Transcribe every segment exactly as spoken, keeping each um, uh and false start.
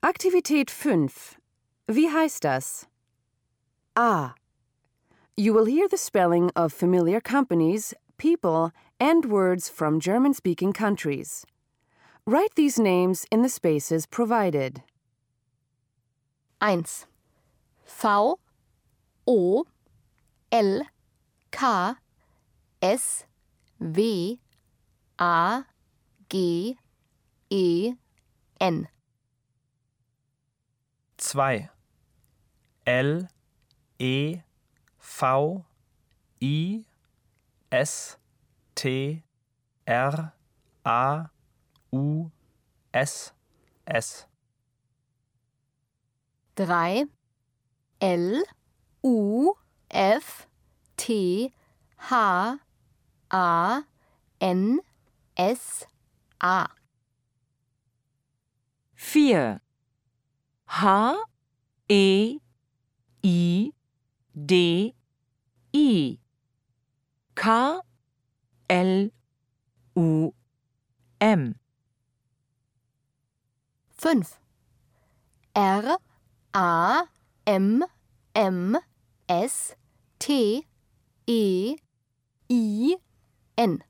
Aktivität fünf. Wie heißt das? A. You will hear the spelling of familiar companies, people, and words from German-speaking countries. Write these names in the spaces provided. eins. V, O, L, K, S, W, A, G, E, N. zwei. L, E, V, I, S, T, R, A, U, S, S. drei. L, U, F, T, H, A, N, S, A. vier. H, E, I, D, I. K, L, U, M. fünf. R, A, M, M, S, T, E, I, N.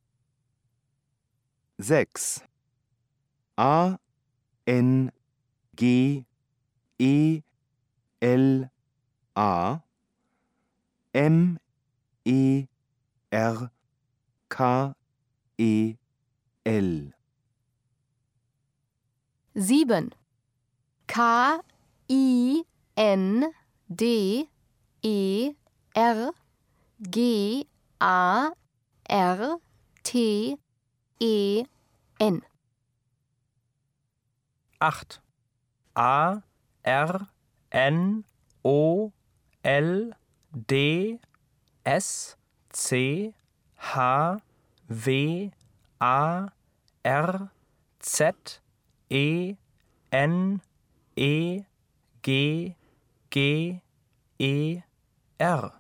sechs. A, N, G, E, L, A, M, E, R, K, E, L. sieben. K, I, N, D, E, R, G, A, R, T, E, N. acht. A, R, N, O, L, D, S, C, H, W, A, R, Z, E, N, E, G, G, E, R.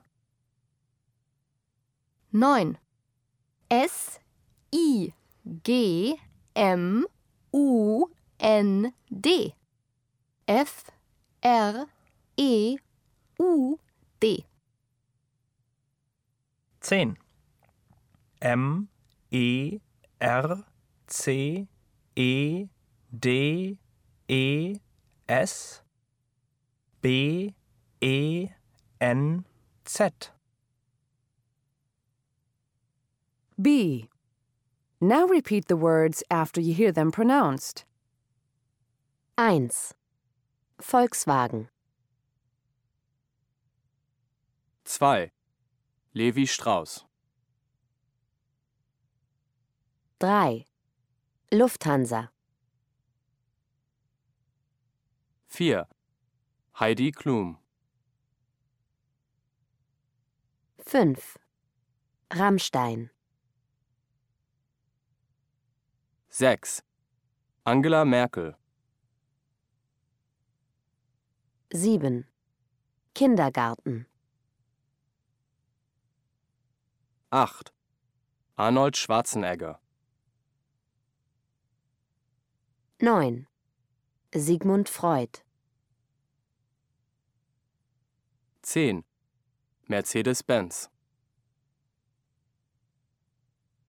neun. S, I, G, M, U, N, D. F, R, E, U, D. zehn. M, E, R, C, E, D, E, S, B, E, N, Z. B. Now repeat the words after you hear them pronounced. eins. Volkswagen. zwei. Levi Strauss. drei. Lufthansa. vier. Heidi Klum. fünf. Rammstein. sechs. Angela Merkel. sieben. Kindergarten. acht. Arnold Schwarzenegger. neun. Sigmund Freud. zehn. Mercedes-Benz.